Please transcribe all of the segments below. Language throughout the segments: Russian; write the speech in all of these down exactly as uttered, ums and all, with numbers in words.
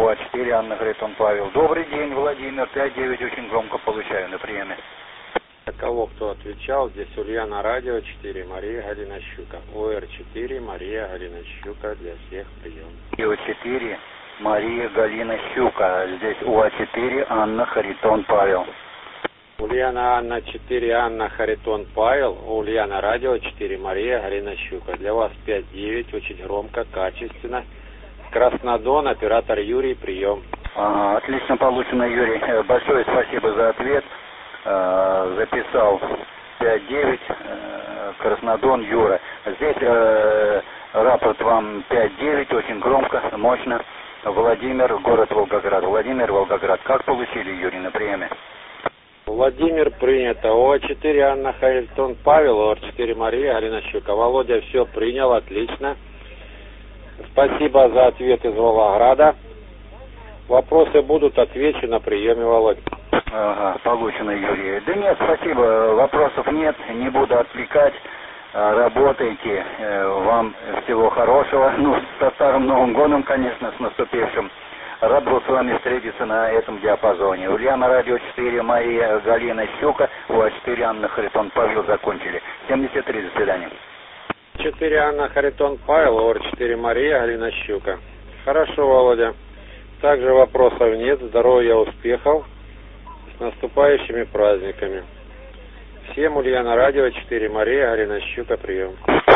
У А четыре, Анна говорит, он Павел. Добрый день, Владимир, пять девять, очень громко получаю на приеме. Кого кто отвечал, здесь Ульяна Радио четыре, Мария Галина Щука. О Р четыре, Мария Галина Щука, для всех прием. О четыре, Мария Галина Щука. Здесь У А четыре, Анна Харитон Павел. Ульяна Анна четыре, Анна Харитон Павел. Ульяна Радио четыре, Мария Галина Щука. Для вас пять девять, очень громко, качественно. Краснодон, оператор Юрий, прием. Ага, отлично получено, Юрий. Большое спасибо за ответ. Записал пять девять, Краснодон, Юра. Здесь э, рапорт вам пять девять, очень громко, мощно. Владимир, город Волгоград. Владимир, Волгоград. Как получили, Юрий, на приеме? Владимир, принято. О четыре, Анна Харитон Павел. О четыре, Мария Галина Щука. Володя, все принял, отлично. Спасибо за ответ из Волгограда. Вопросы будут, отвечу на приеме, Володь. Ага, получено, Юрий. Да нет, спасибо, вопросов нет, не буду отвлекать. Работайте, вам всего хорошего. Ну, со Старым Новым Годом, конечно, с наступившим. Рад был с вами встретиться на этом диапазоне. Ульяна Радио четыре, Мария Галина Щука, У А четыре, Анна Харитон Павел закончили. семьдесят три, до свидания. четыре, Анна Харитон Павел, О четыре, Мария Галина Щука. Хорошо, Володя. Также вопросов нет, здоровья, успехов. С наступающими праздниками. Всем Ульяна Радио четыре, Мария Галина Щука, прием.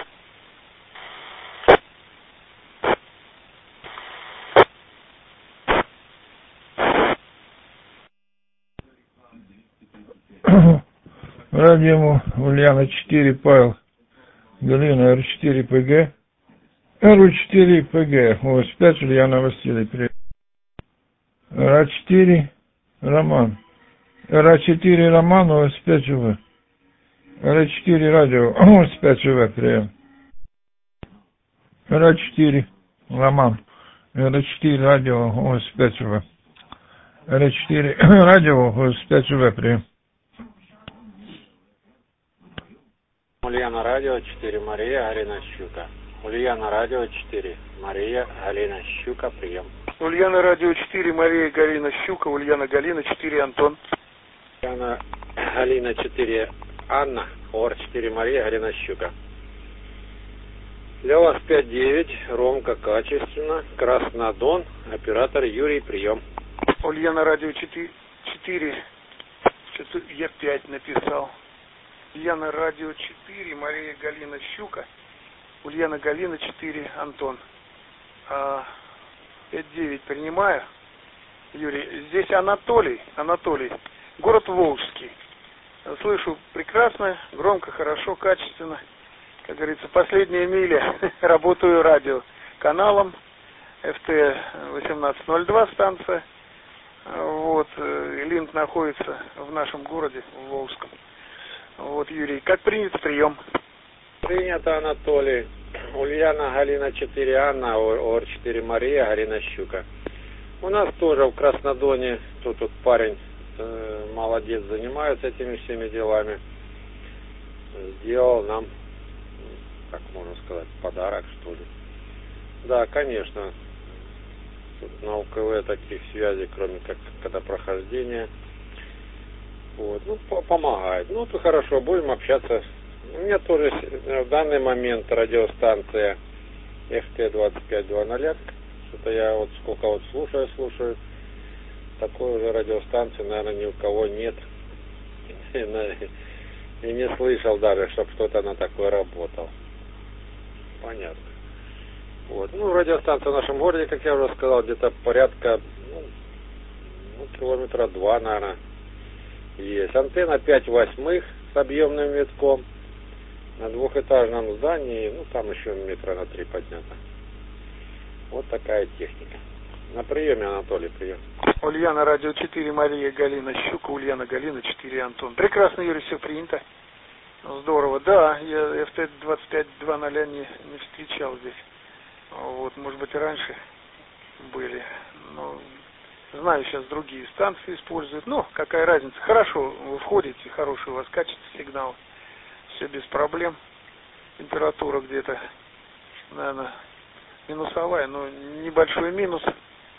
Радио Ульяна четыре, Павел, Галина Р четыре П Г, Р четыре П Г, О С пять, Ульяна Василий, привет. Р четыре, Роман, Р четыре, Роман, О С пять В, Р четыре, Радио, О С пять В, прием. Р четыре, Роман, Р четыре, Радио, О С пять В, Р четыре, Радио, О С пять В, прием. Ульяна Радио четыре, Мария Галина Щука. Ульяна Радио четыре, Мария Галина Щука, прием. Ульяна Радио четыре, Мария Галина Щука, Ульяна Галина четыре, Антон. Ульяна Галина четыре, Анна, О Р четыре, Мария Галина Щука. Для вас пять девять, громко, качественно. Краснодон, оператор Юрий, прием. Ульяна Радио четыре, четыре, что-то я пять написал. Ульяна Радио четыре, Мария Галина Щука, Ульяна Галина четыре, Антон. А, пять девять принимаю. Юрий, здесь Анатолий, Анатолий, город Волжский. Слышу прекрасно, громко, хорошо, качественно. Как говорится, последняя миля. Работаю радио каналом Ф Т восемнадцать ноль два станция. Вот, линк находится в нашем городе, в Волжском. Вот, Юрий, как принят прием? Принято, Анатолий. Ульяна Галина четыре, Анна, О Р четыре, Мария Галина Щука. У нас тоже в Краснодоне, тут вот парень э, молодец, занимается этими всеми делами. Сделал нам, как можно сказать, подарок, что ли. Да, конечно. Тут на У К В таких связей, кроме как когда прохождение. Вот, ну, помогает. Ну, то хорошо, будем общаться. У меня тоже в данный момент радиостанция Ф Т двадцать пять два ноль. Что-то я вот сколько вот слушаю, слушаю. Такой уже радиостанции, наверное, ни у кого нет. И не слышал даже, чтобы кто-то на такой работал. Понятно. Вот. Ну, радиостанция в нашем городе, как я уже сказал, где-то порядка, ну, ну километра два, наверное, есть. Антенна пять восьмых с объемным витком. На двухэтажном здании, ну, там еще метра на три поднято. Вот такая техника. На приеме, Анатолий, прием. Ульяна Радио четыре, Мария Галина Щука, Ульяна Галина четыре, Антон. Прекрасно, Юрий, все принято. Здорово. Да, я Ф Т двадцать пять два ноль не, не встречал здесь. Вот, может быть, и раньше были. Но знаю, сейчас другие станции используют. Ну, какая разница. Хорошо, вы входите, хороший у вас качество сигнала. Все без проблем. Температура где-то, наверное, минусовая, но небольшой минус.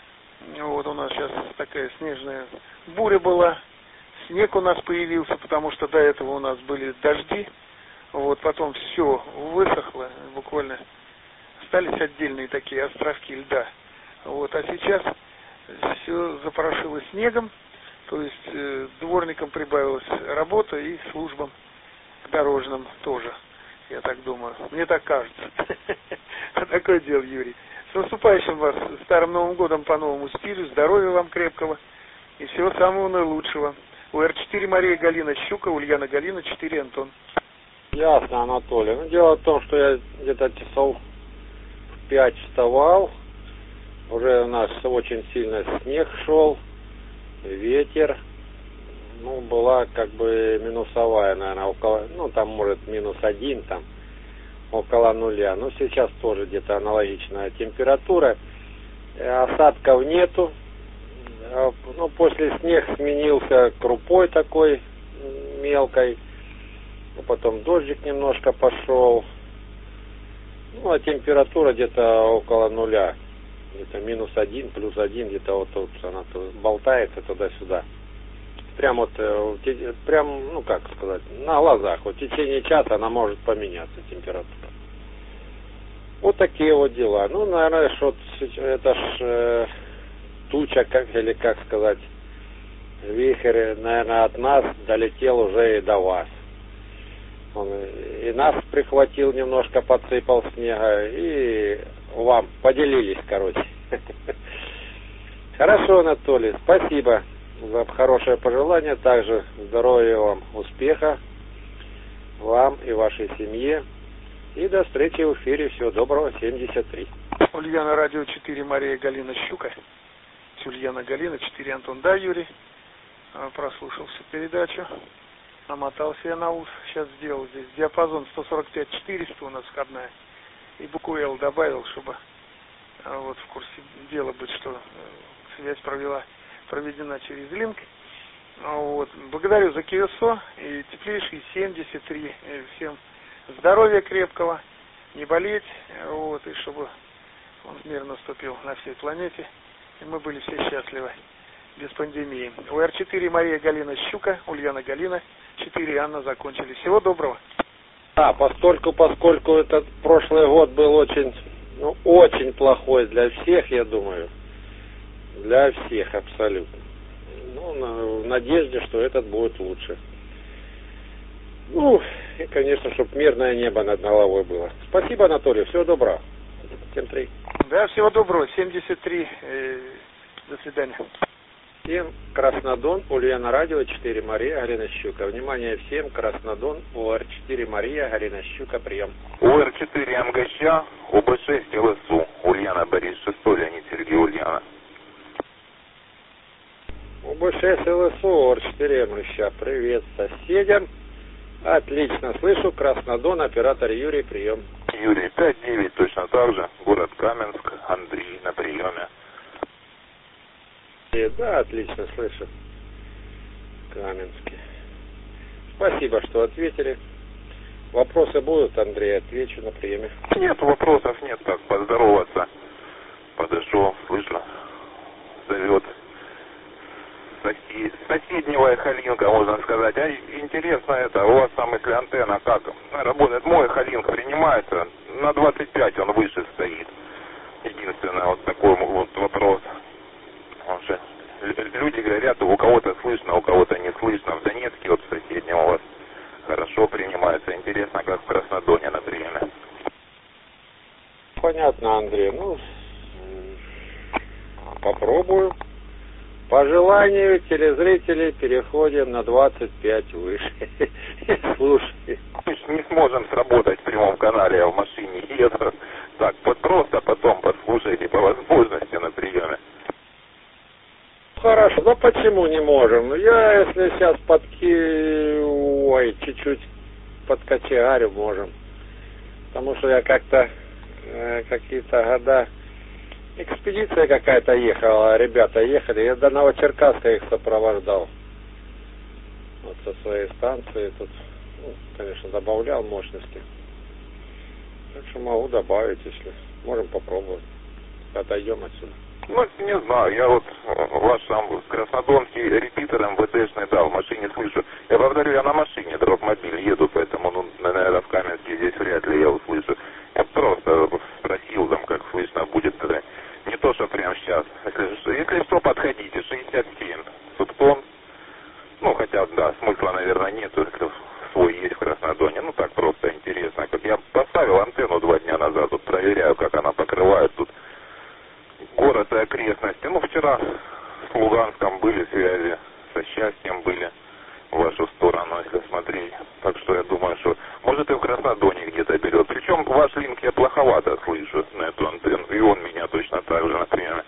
Вот у нас сейчас такая снежная буря была. Снег у нас появился, потому что до этого у нас были дожди. Вот потом все высохло, буквально остались отдельные такие островки льда. Вот, а сейчас все запорошило снегом, то есть э, дворникам прибавилась работа и службам дорожным тоже, я так думаю. Мне так кажется. Такое дело, Юрий. С наступающим вас Старым Новым Годом по новому стилю, здоровья вам крепкого и всего самого наилучшего. У Эр четыре Мария Галина Щука, Ульяна Галина, четыре Антон. Ясно, Анатолий. Ну, дело в том, что я где-то часов в пять вставал. Уже у нас очень сильно снег шел, ветер. Ну, была как бы минусовая, наверное, около, ну, там, может, минус один, там, около нуля. Ну, сейчас тоже где-то аналогичная температура. Осадков нету. Ну, после снег сменился крупой такой мелкой. Потом дождик немножко пошел. Ну, а температура где-то около нуля. Где-то минус один, плюс один, где-то вот тут она болтается туда-сюда. Прям вот, прям, ну как сказать, на глазах. Вот в течение часа она может поменяться, температура. Вот такие вот дела. Ну, наверное, что это ж э, туча, как, или как сказать, вихрь, наверное, от нас долетел уже и до вас. Он и нас прихватил, немножко подсыпал снега, и вам поделились, короче. Хорошо, Анатолий, спасибо за хорошее пожелание. Также здоровья вам, успеха вам и вашей семье. И до встречи в эфире. Всего доброго. семьдесят три. Ульяна, радио четыре, Мария Галина Щука. Ульяна Галина, четыре Антон. Да, Юрий, прослушал всю передачу. Намотался я на ус. Сейчас сделал здесь диапазон сто сорок пять четыреста у нас входная. И букву Л добавил, чтобы вот в курсе дела быть, что связь провела, проведена через линк. Вот. Благодарю за КСО и теплейший семьдесят три. Всем здоровья крепкого, не болеть, вот, и чтобы он мир наступил на всей планете, и мы были все счастливы без пандемии. У Эр четыре Мария Галина Щука, Ульяна Галина, четыре Анна закончили. Всего доброго. Да, поскольку, поскольку этот прошлый год был очень, ну, очень плохой для всех, я думаю, для всех абсолютно. Ну, на, в надежде, что этот будет лучше. Ну, и, конечно, чтобы мирное небо над головой было. Спасибо, Анатолий, всего доброго. семьдесят три. Да, всего доброго, семьдесят три. Э, до свидания. Всем Краснодон, Ульяна радио четыре Мария Галина Щука. Внимание всем, Краснодон, У Эр четыре Мария Галина Щука, прием. У Эр четыре МГЧ, У Б шесть ЛСУ, Ульяна Борис шесть, Леонид Сергей Ульяна. У Б шесть ЛСУ, У Эр четыре МГЧ, привет соседям. Отлично, слышу, Краснодон, оператор Юрий, прием. Юрий, пять девять, точно так же, город Каменск, Андрей на приеме. Да, отлично, слышу. Каменский. Спасибо, что ответили. Вопросы будут, Андрей, отвечу на приеме. Нет, вопросов нет, как поздороваться. Подошел, слышно, зовет Сосед... соседнего Халинка, можно сказать. А интересно это, у вас там, если антенна как работает, мой Халинк принимается, на двадцать пять он выше стоит. Единственное, вот такой вот вопрос. Уже люди говорят, у кого-то слышно, у кого-то не слышно. В Донецке, вот в соседнем у вас хорошо принимается. Интересно, как в Краснодоне, например. Понятно, Андрей. Ну, попробую. По желанию телезрителей переходим на двадцать пять выше. Слушай. Мы не сможем сработать в прямом канале, я в машине еду. Так, вот просто потом послушайте по возможности на приеме. Хорошо, но почему не можем? Я, если сейчас подки... Ой, чуть-чуть подкочегарю можем. Потому что я как-то э, какие-то года... Экспедиция какая-то ехала, ребята ехали. Я до Новочеркасска их сопровождал. Вот со своей станции тут, ну, конечно, добавлял мощности. Так что могу добавить, если можем попробовать. Отойдем отсюда. Ну, не знаю, я вот ваш там краснодонский репитер МВДшный, да, в машине слышу. Я повторю, я на машине, дропмобиль еду, поэтому, ну, наверное, в Каменске здесь вряд ли я услышу. Я просто спросил там, как слышно будет, тогда. Не то, что прямо сейчас. Если, если что, подходите, шестьдесят семь субтон. Ну, хотя, да, смысла, наверное, нету, если свой есть в Краснодоне. Ну, так просто интересно. Как я поставил антенну два дня назад, тут проверяю, как она покрывает тут город и окрестности. Ну, вчера с Луганском были связи, со Счастьем были в вашу сторону, если смотреть. Так что я думаю, что может и в Краснодоне где-то берет. Причем ваш линк я плоховато слышу на эту антенну, и он меня точно так же, например.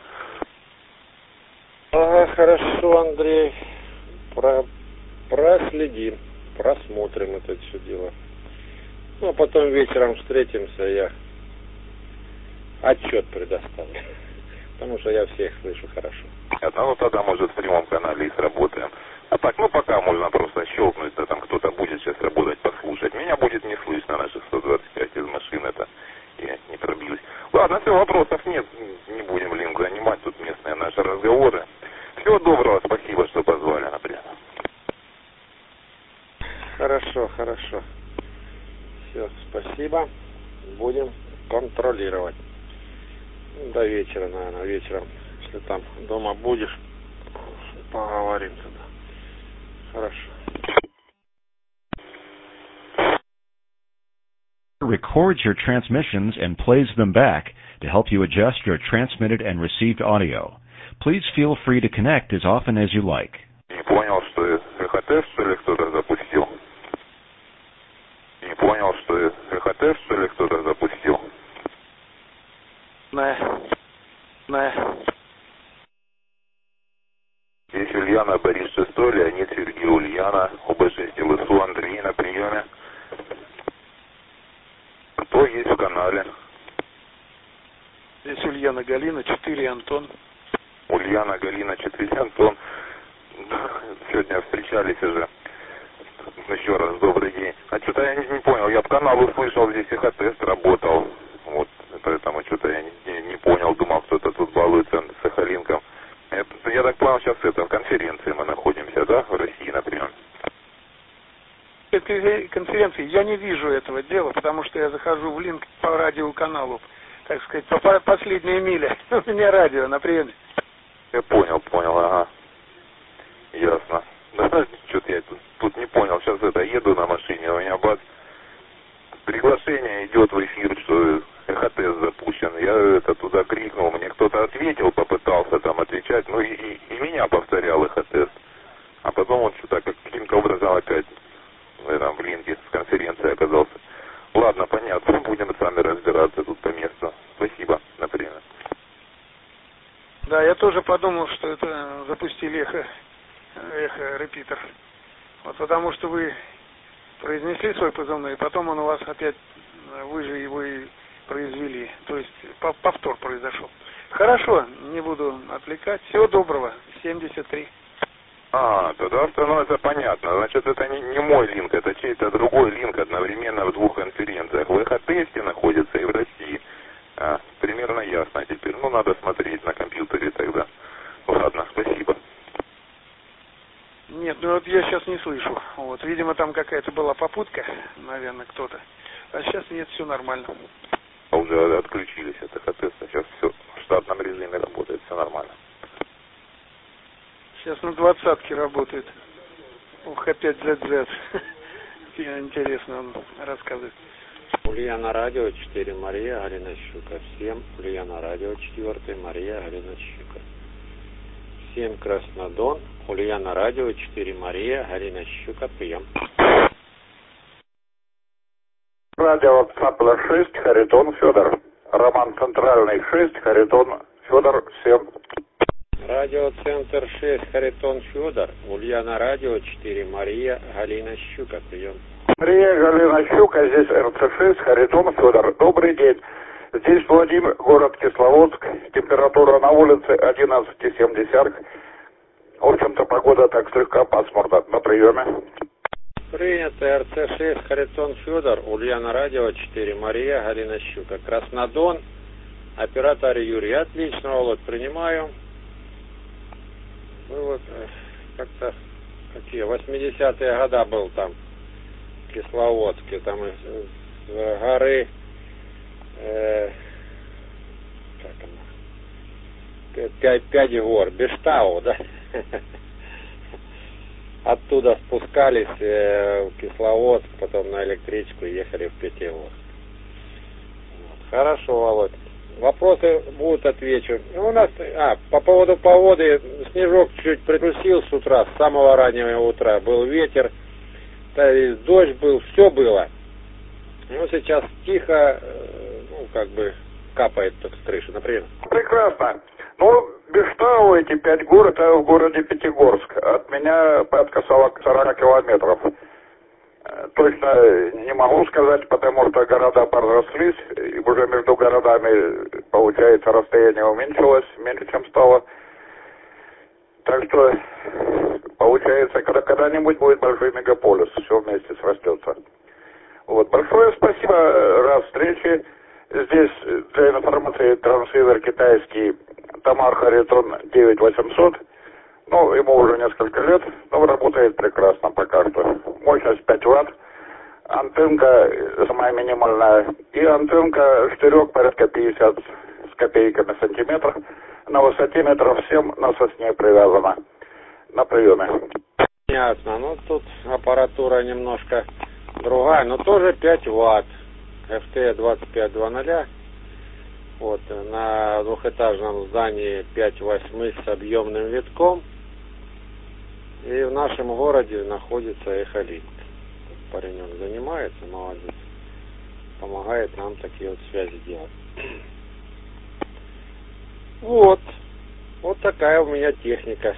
Ага, хорошо, Андрей. Про... Проследим, просмотрим это все дело. Ну, а потом вечером встретимся, я отчет предоставлю. Потому что я всех слышу хорошо. Понятно, ну тогда, может, в прямом канале и сработаем. А так, ну пока можно просто щелкнуть, да там кто-то будет сейчас работать, послушать. Меня будет не слышно на шестьсот двадцать пять из машин, это я не пробьюсь. Ладно, все, вопросов нет, не будем линк занимать, тут местные наши разговоры. Всего доброго, спасибо, что позвали, например. Хорошо, хорошо. Все, спасибо. Будем контролировать. До вечера, наверное, вечером. Если там дома будешь, поговорим тогда. Хорошо. Records your transmissions and plays them back to help you adjust your transmitted and received audio. Please feel free to connect as often as you like. Не понял, что РХТ, что ли, кто-то запустил? Не понял, что РХТ, что ли, кто-то запустил? На, на. Здесь Ульяна, Борис шестой, Леонид, Сергей, Ульяна, ОБ шесть ЛСУ, Андрей на приеме. Кто есть в канале? Здесь Ульяна, Галина, четыре, Антон. Ульяна, Галина, четыре, Антон. Сегодня встречались уже. Еще раз, добрый день. А что-то я не, не понял, я в канал услышал, здесь эхотест работал. Вот, поэтому что-то я не, не, не понял, думал, кто-то тут балуется с эхолинком. Это, я так понял, сейчас это, в конференции мы находимся, да, в России, например. Конференции я не вижу этого дела, потому что я захожу в линк по радиоканалу, так сказать, по последней миле. У меня радио на приеме. Я понял, понял, ага. Ясно. Да, что-то я тут, тут не понял. Сейчас это, еду на машине, у меня бац, приглашение идет в эфир, что эхотест запущен. Я это туда крикнул, мне кто-то ответил, попытался там отвечать, ну и, и, и меня повторял эхотест. А потом он что-то каким-то образом опять в этом в линке с конференции оказался. Ладно, понятно, будем сами разбираться тут по месту. Спасибо, например. Да, я тоже подумал, что это запустили эхо, эхо репитер. Вот потому что вы произнесли свой позывной, и потом он у вас опять, вы же его и произвели. То есть повтор произошел. Хорошо, не буду отвлекать. Всего доброго. семьдесят три. А, тогда становится понятно. Значит, это не, не мой линк, это чей-то другой линк одновременно в двух конференциях. В эхотесте находится и в России. А, примерно ясно теперь. Ну, надо смотреть на компьютере тогда. Ладно, спасибо. Нет, ну вот я сейчас не слышу. Вот, видимо, там какая-то была попутка, наверное, кто-то. А сейчас нет, все нормально. А уже отключились от эхотеста. Сейчас все в штатном режиме работает, все нормально. Сейчас на двадцатке работает. Ух, опять зет зет. Интересно он рассказывает. Ульяна радио четыре, Мария, Галина Щука. Всем Ульяна радио четыре, Мария, Галина Щука. Всем Краснодон, Ульяна радио четыре, Мария, Галина Щука. Прием. Радио Цапла шесть, Харитон Федор. Роман Центральный шесть, Харитон Федор, всем. Радиоцентр шесть, Харитон Федор. Ульяна радио четыре, Мария, Галина Щука. Прием. Мария, Галина Щука, здесь эр цэ шесть, Харитон Федор. Добрый день. Здесь Владимир, город Кисловодск. Температура на улице одиннадцать семь десятых. В общем-то, погода так слегка пасмурна. На приеме. Принято. эр цэ шесть, Харитон Федор. Ульяна радио четыре, Мария, Галина Щука. Краснодон. Оператор Юрий. Отлично, Володь, принимаю. Ну вот, как-то, какие, восьмидесятые года был там, в Кисловодске, там из, из горы, э, как она, пять, пять гор, Бештау, да? Оттуда спускались э, в Кисловодск, потом на электричку и ехали в Пятигорск. Вот. Хорошо, Володь. Вопросы будут, отвечу. У нас, а, по поводу погоды, снежок чуть притрусил с утра, с самого раннего утра. Был ветер, дождь был, все было. Ну, сейчас тихо, ну, как бы, капает так с крыши, например. Прекрасно. Ну, Бештау, эти пять гор, это в городе Пятигорск. От меня порядка сорок километров. Точно не могу сказать, потому что города подрослись, и уже между городами, получается, расстояние уменьшилось, меньше, чем стало. Так что, получается, когда, когда-нибудь будет большой мегаполис, все вместе срастется. Вот, большое спасибо, раз встречи. Здесь для информации трансивер китайский Тамар Харитон девять восемьсот. Ну, ему уже несколько лет, но работает прекрасно пока что. Мощность пять ватт, антенка самая минимальная, и антенка штырек порядка пятьдесят с копейками сантиметров, на высоте метров семь на сосне привязана, на приеме. Ясно, ну тут аппаратура немножко другая, но тоже пять ватт, эф тэ двадцать пять двадцать. Вот, на двухэтажном здании пять восьмых с объемным витком. И в нашем городе находится Эхолинк. Паренек занимается, молодец. Помогает нам такие вот связи делать. Вот. Вот такая у меня техника.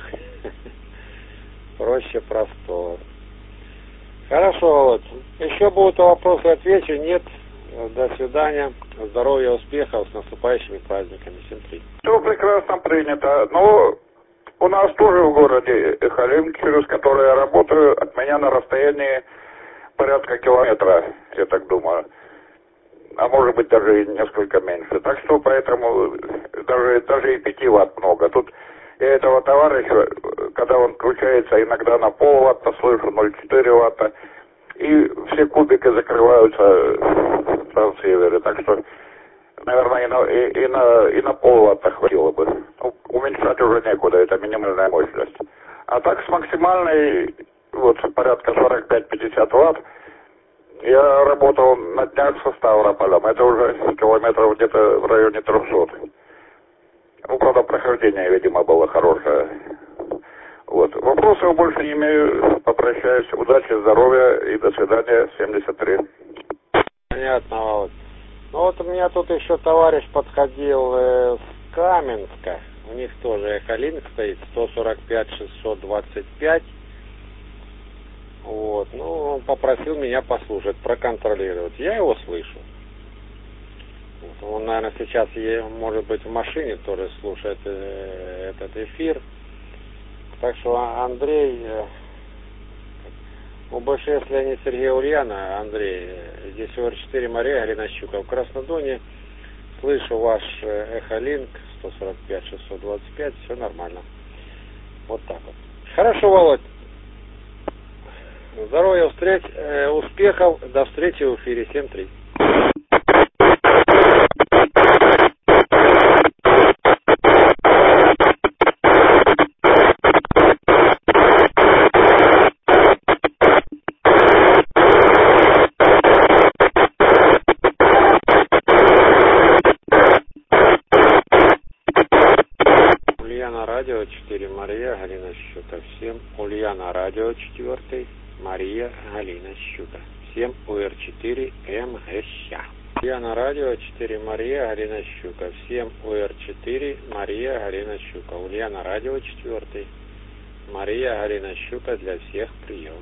Проще простого. Хорошо, вот. Еще будут вопросы, отвечу. Нет. До свидания. Здоровья, успехов. С наступающими праздниками. Всем три. Все прекрасно принято. Но у нас тоже в городе Эхолинк, через который я работаю, от меня на расстоянии порядка километра, я так думаю. А может быть даже и несколько меньше. Так что поэтому даже, даже и пяти ватт много. Тут я этого товарища, когда он включается иногда на полватта, слышу ноль целых четыре ватта. И все кубики закрываются в трансивере. Так что, наверное, и на, и, и на, и на полватта хватило бы. Ну, уменьшать уже некуда, это минимальная мощность. А так с максимальной, вот, порядка сорок пять - пятьдесят ватт, я работал на днях со Ставрополем. Это уже километров где-то в районе трехсот. Ну, правда, прохождение, видимо, было хорошее. Вот. Вопросов больше не имею. Попрощаюсь. Удачи, здоровья и до свидания. семьдесят три. Понятно, Володь. Ну вот у меня тут еще товарищ подходил э, с Каменска. У них тоже Эхолинк стоит, сто сорок пять - шестьсот двадцать пять. Вот. Ну, он попросил меня послушать, проконтролировать. Я его слышу. Вот. Он, наверное, сейчас, может быть, в машине тоже слушает э, этот эфир. Так что Андрей, у бэ шесть Леонид Сергей Ульяна, Андрей, здесь ОР четыре Мария, Галина Щука. В Краснодоне слышу ваш Эхолинк сто сорок пять - шестьсот двадцать пять, все нормально. Вот так вот. Хорошо, Володь. Здоровья, встреч, э, успехов, до встречи в эфире. семь три. Радио четыре Мария, Галина Щука. Всем Ульяна Радио четыре, Мария, Галина Щука. Всем УР четыре МГЩ. Ульяна Радио четыре Мария, Галина Щука. Всем УР четыре Мария, Галина Щука. Ульяна Радио четыре Мария, Галина Щука. Для всех прием.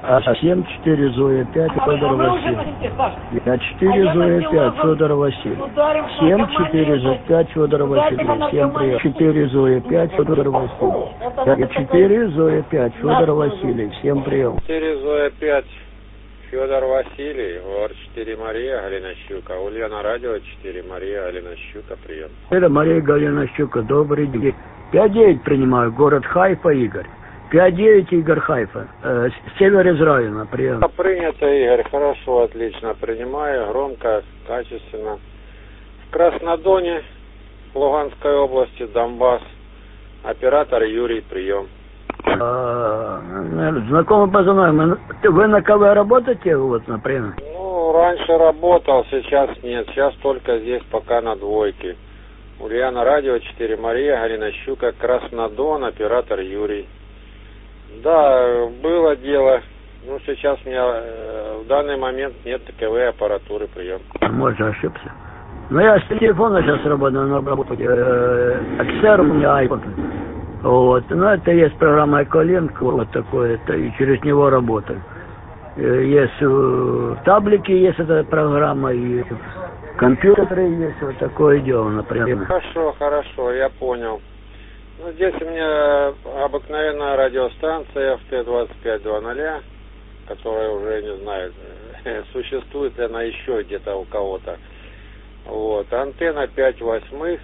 семь четыре Зоя пять Федор Васильев. Я четыре Зоя пять Федор Васильев. семь четыре Зоя пять Федор Васильев. Всем привет. четыре Зоя пять Федор Васильев. Я четыре Зоя пять Федор Васильев. Всем прием. четыре Зоя пять Федор Василий, ОР четыре Мария Галина Щука, Ульяна радио четыре Мария Галина Щука, прием. Это Мария Галина Щука, добрый день. пять девять принимаю, город Хайфа, Игорь. пять девять Игорь Хайфа, э, север Израиля, прием. Принято, Игорь, хорошо, отлично, принимаю, громко, качественно. В Краснодоне, Луганской области, Донбасс, оператор Юрий, прием. А, знакомый позывной, вы на КВ работаете, вот, например? Ну, раньше работал, сейчас нет, сейчас только здесь пока на двойке. Ульяна радио четыре Мария Галина Щука, Краснодон, оператор Юрий. Да, было дело, ну сейчас у меня э, в данный момент нет КВ аппаратуры, прием. Может, ошибся. Ну, я с телефона сейчас работаю, на работе, э, Xer у меня iPod. Вот, ну, это есть программа Ecolink, вот такое, это, и через него работаю. Есть в таблике, есть эта программа, и компьютеры есть, вот такое дело, например. Хорошо, хорошо, я понял. Ну, здесь у меня обыкновенная радиостанция эф тэ двадцать пять двадцать, которая уже, не знаю, существует ли она еще где-то у кого-то. Вот, антенна пять восьмых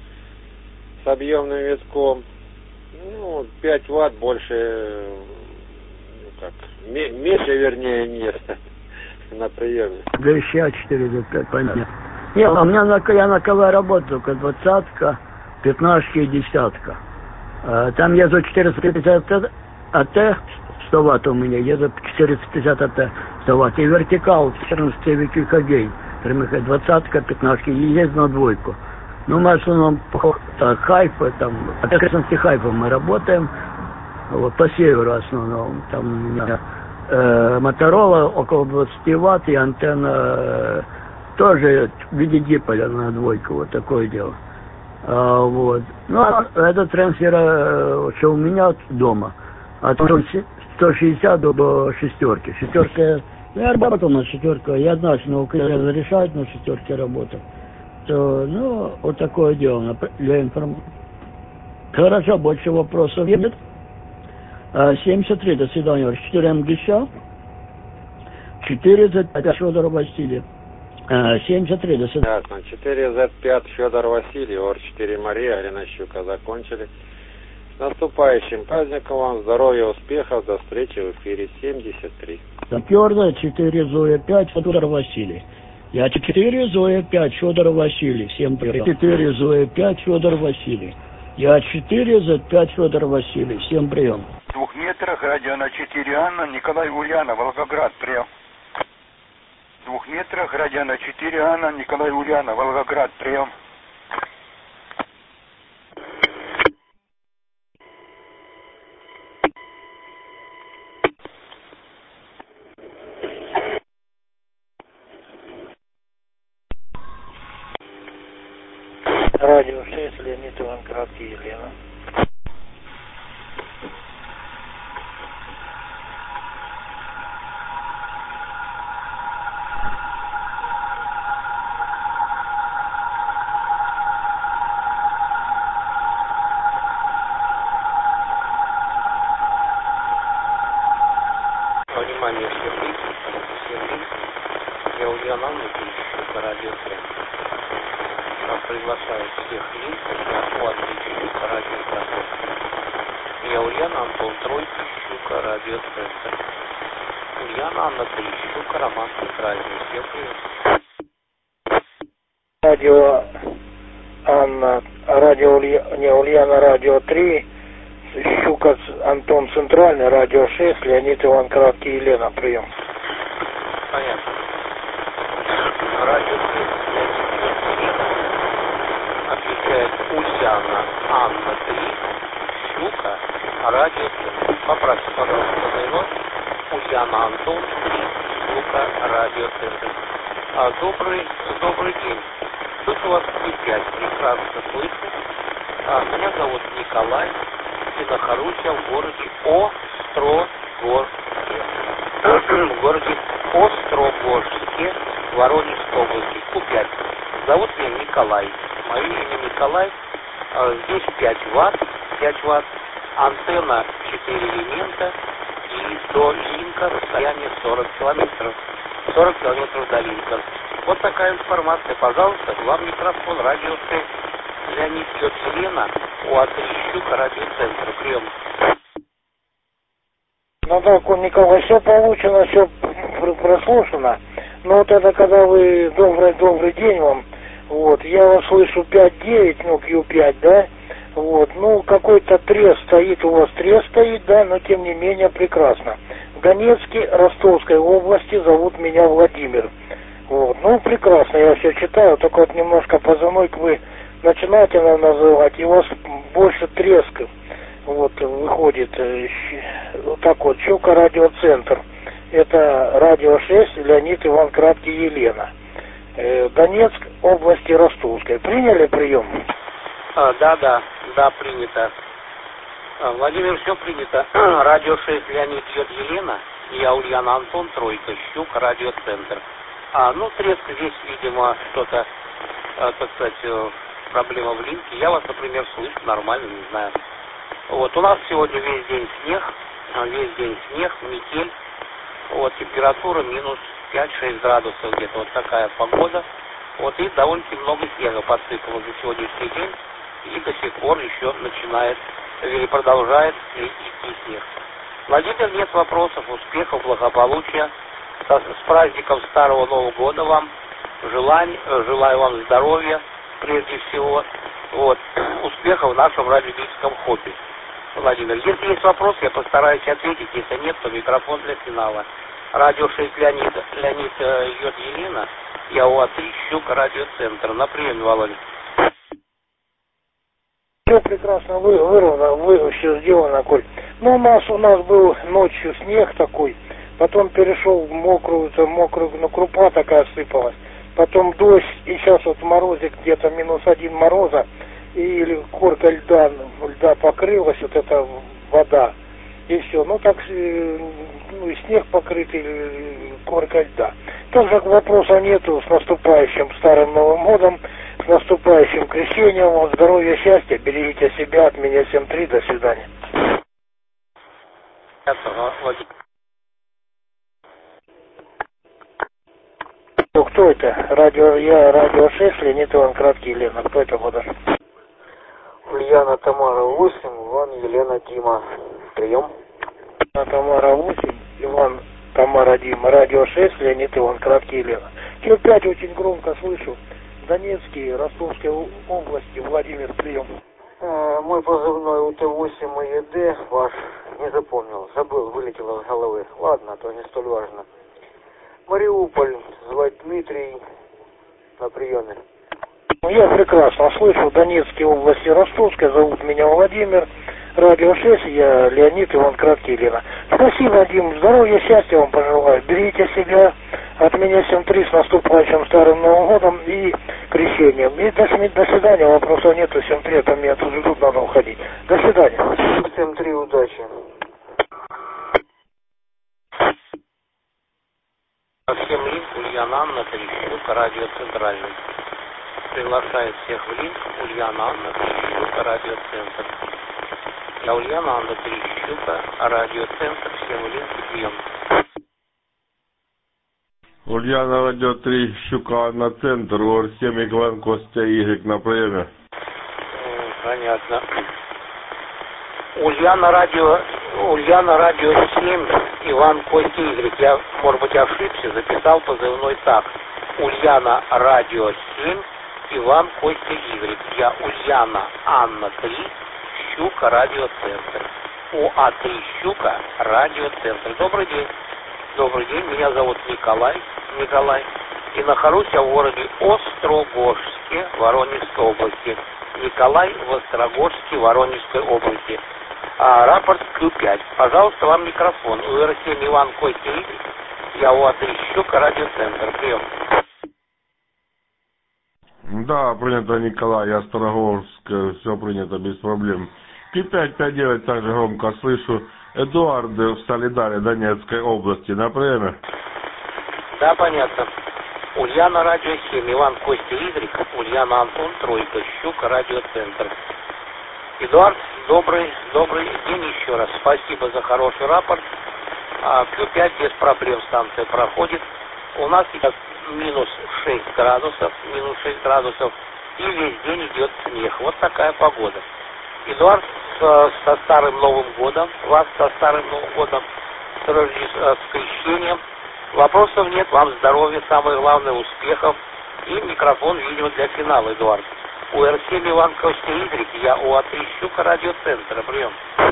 с объемным витком. Ну, пять ватт больше, ну как, меньше, вернее, нет на приеме. двести четыре пять, понятно. Нет, у меня на, я на КВ работаю, только двадцатка, пятнашка и десятка. Там еду четыреста пятьдесят АТ, сто ватт у меня, еду четыреста пятьдесят АТ, сто ватт. И вертикал четырнадцать веки ХГ, двадцатка, пятнашка, и ездил на двойку. Ну, мы в основном так, Хайфа, там, от окрестности Хайфа мы работаем, вот, по северу в основном, там у меня э, Моторола около двадцать ватт, и антенна э, тоже в виде диполя на двойку, вот такое дело. А, вот. Ну, а этот трансфер, э, что у меня дома, от сто шестьдесят до шестерки. Шестерка, ну, я работал на шестерке, я знаю, что наука разрешает на шестерке работать. То, ну, вот такое дело для информации. Хорошо, больше вопросов нет. семьдесят три, до свидания. четыре МГШ. четыре зет пять Федор Васильев. семьдесят три, до свидания. Ясно. четыре зет пять Федор Васильев, ОР четыре Мария Галина Щука, закончили. С наступающим праздником вам, здоровья, успехов, до встречи в эфире семьдесят три. Твердо, четыре Зоя пять Федор Васильев. Я четыре Зоя пять Федор Васильев. Всем привет. четыре Зоя пять Федор Васильев. Я четыре Зет пять Федор Васильев. Всем прием. В двух метрах радио на четыре Анна, Николай Ульяна, Волгоград, прием. В двух метрах радио на четыре Анна, Николай Ульяна, Волгоград, прием. Радио шесть, Леонид Иван Краткий, Елена. Внимание, всем лиц, всем лиц. Я Ульяна Ивановна, радио Трен. Приглашаю всех лиц на отличие радиостанции. Я Ульяна Антон Тройка, Щука, радиоцентр. Ульяна Анна Трищука, Роман Центральный. Всем привет. Радио Анна, радио Улья, не, Ульяна, радио три, Щука, Антон Центральный, радио шесть, Леонид Иван Краткий, Елена, прием. Понятно. Радио шесть, Леонид Иван Елена, отвечает Ульяна Анна три, Щука, радио три. Поправьте, пожалуйста, моего. Ульяна Антон три, Щука, радио три. А, добрый, добрый день. Слышу вас и пять, прекрасно слышно. А, меня зовут Николай, и нахожусь я в городе Острогожске. в городе Острогожске, Воронежской области, Ку пять. Зовут меня Николай. Мое имя Николай. Здесь пять ватт, пять ватт, антенна четыре элемента и до линка расстояние сорок километров. сорок километров до линка. Вот такая информация. Пожалуйста, вам микрофон, радио шесть. Леонид Йод Елена, УА три Щука, радиоцентр. Прием. Ну так, Николай, все получено, все прослушано. Но вот это когда вы, добрый, добрый день вам, вот, я вас слышу пять девять, ну, Q пять, да, вот, ну, какой-то треск стоит, у вас треск стоит, да, но тем не менее прекрасно. В Донецке, Ростовской области зовут меня Владимир. Вот, ну, прекрасно, я все читаю, только вот немножко позывной вы начинаете нам называть, и у вас больше треск, вот, выходит, вот так вот, Щука, радиоцентр. Это радио шесть, Леонид, Иван Краткий, Елена. Э, Донецк, области Ростовской. Приняли прием? А, да, да, да, принято. А, Владимир, все принято. Радио шесть, Леонид, Йод Елена. Я Ульяна Антон, Тройка, Щука, радиоцентр. А, ну, треск здесь, видимо, что-то, а, так сказать, проблема в линке. Я вас, например, слышу нормально, не знаю. Вот, у нас сегодня весь день снег, весь день снег, метель. Вот, температура минус пять-шесть градусов где-то, вот такая погода. Вот, и довольно-таки много снега подсыпало за сегодняшний день. И до сих пор еще начинает, или продолжает идти снег. Владимир, нет вопросов, успехов, благополучия. С, с праздником Старого Нового года вам. Желаю, желаю вам здоровья, прежде всего. Вот, успехов в нашем радиомедицинском хобби. Владимир, если есть вопрос, я постараюсь ответить. Если нет, то микрофон для финала. Радио шесть, Леонид, Леонид э, Йод Елена, я УА три Щука, радиоцентр. На приеме, Володя. Все прекрасно вы, выровно, вы, все сделано, Коль. Ну, у нас, у нас был ночью снег такой, потом перешел в мокрую, там мокрую, ну, крупа такая сыпалась. Потом дождь, и сейчас вот морозик, где-то минус один мороза, или корка льда, льда покрылась, вот эта вода, и все. Ну, так, ну, и снег покрытый, корка льда. Также вопроса нету. С наступающим Старым Новым Годом, с наступающим Крещением, вам здоровья, счастья, берегите себя, от меня семь три, до свидания. Ну, кто это? Радио, я радио шесть, Леонид, Иван Краткий, Елена. Кто это будет? Ульяна, Тамара, восемь, Иван, Елена, Дима. Прием. Тамара, восемь, Иван, Тамара, Дима. Радио шесть, Леонид, Иван Краткий, Елена. Q пять очень громко слышу. Донецкий, Ростовской области, Владимир, прием. Э, мой позывной У Т восемь и Е Д ваш не запомнил, забыл, вылетело из головы. Ладно, то не столь важно. Мариуполь, звать Дмитрий, на приеме. Я прекрасно слышу. Донецкой области, Ростовской, зовут меня Владимир. Радио шесть, я Леонид, Иван Краткий, Елена. Спасибо, Дим, здоровья, счастья вам пожелаю. Берегите себя, от меня семь три, с наступающим Старым Новым Годом и Крещением. И до, до свидания, вопросов нету, семь три, это меня тут ждут, надо уходить. До свидания. семь три, удачи. Всем линк, Ульяна Анна, Трещука, радио Центральный. Приглашаю всех в линк, Ульяна Анна, Трещука, радиоцентр. Я Ульяна Анна, Трещука, радиоцентр, всем в линк и прием. Ульяна, радио три, Щука, на центр, УА семь, Иван, Костя, Игорь, на приеме. Понятно. Ульяна, радио, Ульяна, радио семь, Иван, Костя, Игорь. Я, может быть, ошибся, записал позывной так. Ульяна, радио семь, Иван, Костя, Игорь. Я Ульяна, Анна три, Щука, радиоцентр. УА три Щука, радиоцентр. Добрый день. Добрый день, меня зовут Николай. Николай. И нахожусь я в городе Острогожске, Воронежской области. Николай в Острогожске, Воронежской области. А, рапорт Q пять. Пожалуйста, вам микрофон. У Р семь Иван, Костя, Игорь. Я УА три Щука, радиоцентр. Прием. Да, принято, Николай, я Острогожск, все принято без проблем. Q пять пять девять, также громко слышу. Эдуард в Солидаре Донецкой области на приеме. Да, понятно. Ульяна, радио семь, Иван, Костя, Игорь, Ульяна, Антон, Тройка, Щука, радиоцентр. Эдуард, добрый, добрый день еще раз. Спасибо за хороший рапорт. Q пять без проблем станция проходит. У нас сейчас минус шесть градусов, минус шесть градусов, и весь день идет снег. Вот такая погода. Эдуард, со, со Старым Новым годом, вас со Старым Новым годом, с, с крещением. Вопросов нет, вам здоровья, самое главное, успехов. И микрофон, видимо, для финала, Эдуард. У Р семь Иван, Костя, Игорь, я у А три Щука, радиоцентра. Прием.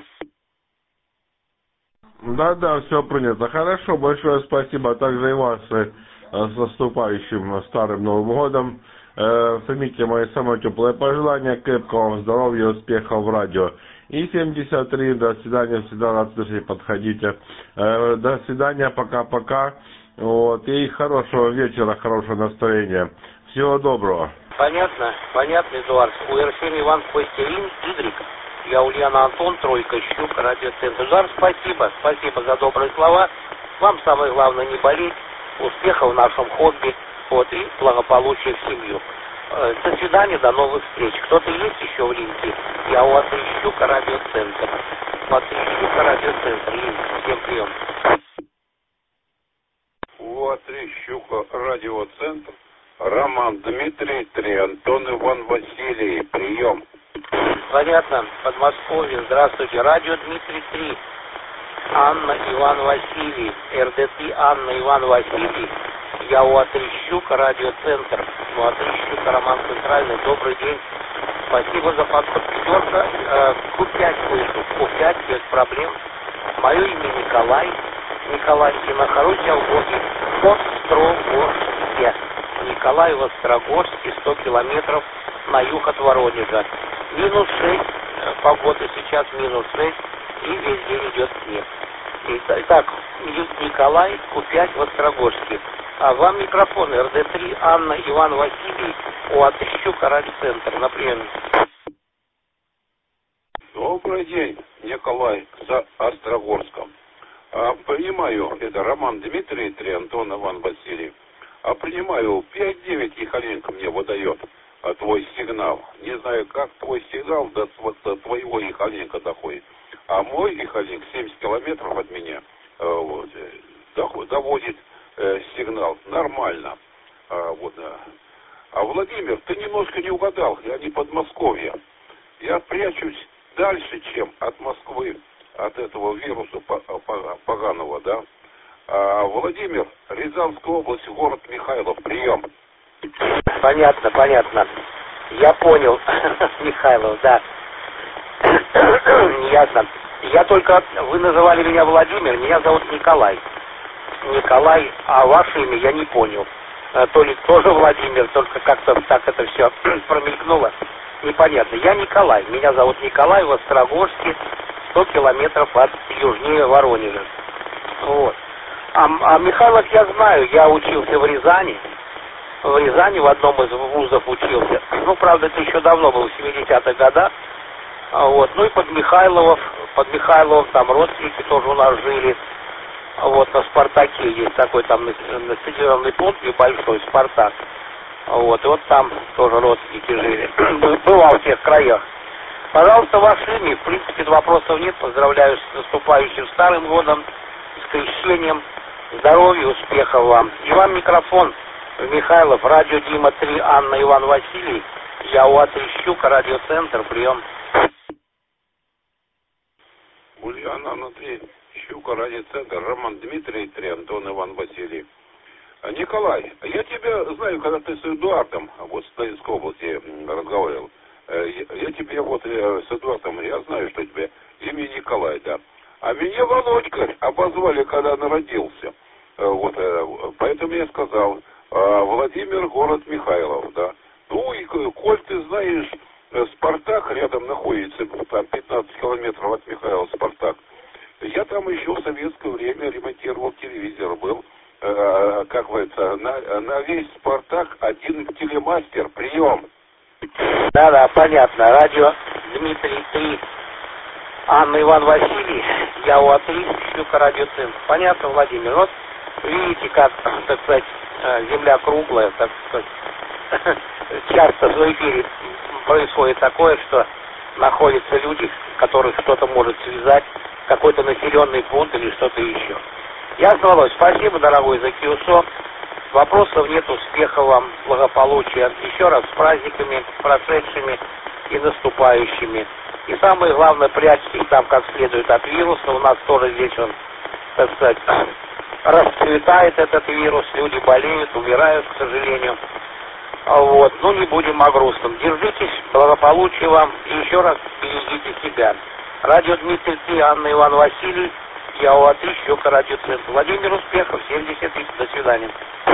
Да-да, все принято. Хорошо, большое спасибо. А также и вас э, с наступающим Старым Новым годом. Э, примите мои самые теплые пожелания, крепкого вам здоровья, успехов в радио. И семьдесят три, до свидания, всегда рад слышать, подходите. Э, до свидания, пока-пока. Вот, и хорошего вечера, хорошего настроения. Всего доброго. Понятно, понятно, Эдуард. У Р семь Иван, Костя, Игорь. Я Ульяна, Антон, Тройка, Щука, радиоцентр. Эдуард, спасибо, спасибо за добрые слова. Вам самое главное не болеть, успехов в нашем хобби, вот, и благополучия в семью. До свидания, до новых встреч. Кто-то есть еще в линке? Я у А три Щука, радиоцентр. У А три Щука, радиоцентр. Линк. Всем прием. У А три Щука, радиоцентр. Роман Дмитрий, три Антон Иван Василий. Прием. Понятно. Подмосковье. Здравствуйте. Радио Дмитрий три. Анна Иван Василий. Р Д Т Анна Иван Василий. Я у А три Щука, радиоцентр. У А три Щука, Роман Центральный. Добрый день. Спасибо за подход. Пятерка. Q пять слышу. Q пять без проблем. Мое имя Николай. Николай. И нахожусь я в городе Острогожске. Николай в Острогожске, сто километров на юг от Воронежа. Минус шесть. Погода сейчас минус шесть. И весь день идет снег. Итак, Николай, Q пять в Острогожске. А вам микрофон Р Д три Анна Иван Василий, у А три Щука, радиоцентр. На приеме. Добрый день, Николай, за Острогорском. А, принимаю, это Роман Дмитрий, три Антон Иван Василий. А принимаю, пять девять Ехаленко мне выдает а, твой сигнал. Не знаю, как твой сигнал до, вот, до твоего Ехаленко доходит. А мой Ехаленко семьдесят километров от меня э, вот, доход, доводит э, сигнал нормально. А, вот, а. а Владимир, ты немножко не угадал, я не Подмосковье. Я прячусь дальше, чем от Москвы, от этого вируса поганого, да. А Владимир, Рязанская область, город Михайлов, прием. Понятно, понятно. Я понял, Михайлов, да. Ясно. Я только, вы называли меня Владимир, меня зовут Николай. Николай, а ваше имя я не понял. То ли тоже Владимир, только как-то так это все промелькнуло. Непонятно. Я Николай. Меня зовут Николай, в Острогожске, сто километров от южнее Воронежа. Вот. А, а Михайлов я знаю, я учился в Рязани. В Рязани в одном из вузов учился. Ну, правда, это еще давно было, в семидесятых годах. Вот. Ну и под Михайловов, под Михайловым там родственники тоже у нас жили. Вот, на Спартаке есть такой там населенный пункт небольшой, Спартак. Вот, и вот там тоже родственники жили. Бывал в тех краях. Пожалуйста, ваше имя. В принципе, вопросов нет. Поздравляю с наступающим Старым годом, с крещением. Здоровья, успехов вам. И вам микрофон. Михайлов, радио Дима три, Анна Иван Василий. Я у А три Щука, радиоцентр, прием. Ульяна Анатолий Щука, радиоцентр, Роман Дмитрий, три Антон Иван Василий. Николай, я тебя знаю, когда ты с Эдуардом, вот с Донецкой области разговаривал. Я тебе вот с Эдуардом, я знаю, что тебе имя Николай, да. А меня Володька обозвали, когда народился. Вот, поэтому я сказал, Владимир, город Михайлов, да. Ну и коль ты знаешь, Спартак рядом находится, там пятнадцать километров от Михайлова, Спартак. Я там еще в советское время ремонтировал телевизор, был, э, как говорится, на, на весь Спартак один телемастер, прием. Да-да, понятно, радио Дмитрий три, Анна, Иван, Василий, я у три, Щука, радиоцентр. Понятно, Владимир? Вот видите, как, так сказать, земля круглая, так сказать. Часто в эфире происходит такое, что находятся люди, которых кто-то может связать, какой-то населенный пункт или что-то еще. Ясно, Володь? Спасибо, дорогой, за КИУСО. Вопросов нет, успехов вам, благополучия. Еще раз с праздниками прошедшими и наступающими. И самое главное, прячьтесь там как следует от вируса. У нас тоже здесь он, так сказать, расцветает этот вирус. Люди болеют, умирают, к сожалению. Вот. Ну, не будем о грустном. Держитесь, благополучия вам. И еще раз берегите себя. Радио Дмитрий три, Анна, Иван, Василий. Я у три, Щука, радиоцентр. Владимир, успехов, семьдесят тысяч. До свидания.